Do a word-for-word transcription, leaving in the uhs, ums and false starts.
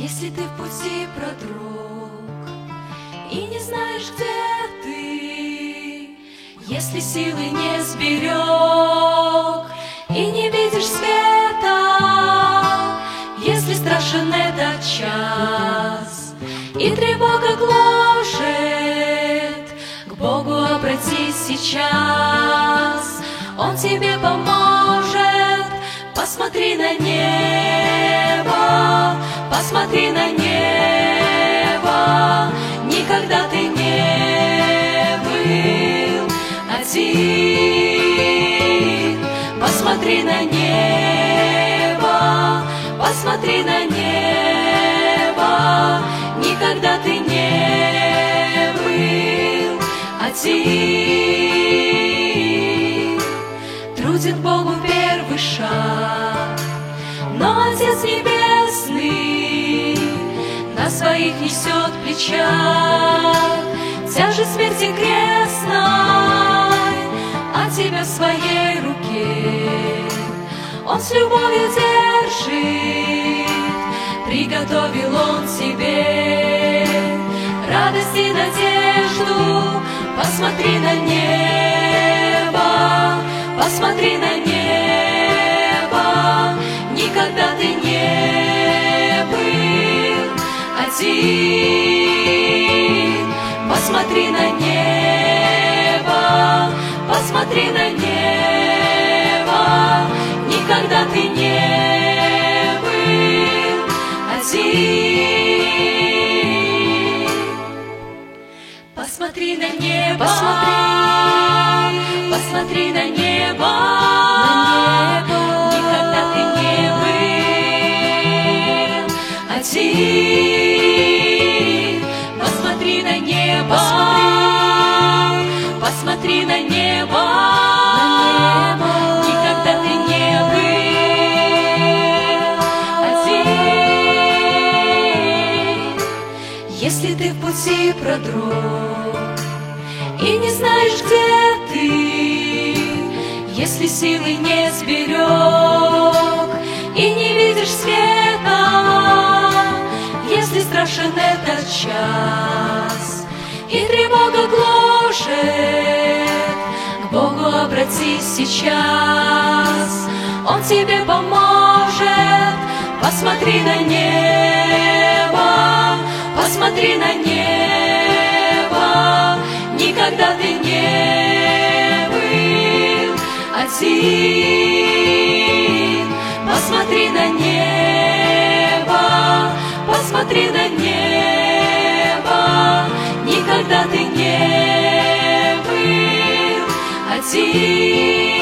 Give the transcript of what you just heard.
Если ты в пути, продрог, и не знаешь, где ты, если силы не сберег и не видишь света, если страшен этот час и тревога гложет, к Богу обратись сейчас, Он тебе поможет. Посмотри на небо, посмотри на небо, никогда ты не был один. Посмотри на небо, посмотри на небо, никогда ты не был один. Труден Богу первый шаг, но Отец Небесный на своих несет плечах тяжесть смерти крестной, а тебя в своей руке Он с любовью держит. Приготовил Он тебе радость и надежду. Посмотри на небо, посмотри на небо, никогда ты не был один. Посмотри на небо, посмотри на небо, никогда ты не был один. Посмотри на небо, посмотри, посмотри на небо, на небо, никогда ты не был один. Посмотри на небо, посмотри, посмотри на небо, на небо, никогда ты не был один. Если ты в пути продрог и не знаешь, где ты, если силы не сберег и не видишь света, если страшен этот час и тревога гложет, к Богу обратись сейчас, Он тебе поможет. Посмотри на небо, посмотри на небо, никогда ты не был один. Посмотри на небо, посмотри на небо, никогда ты не был один.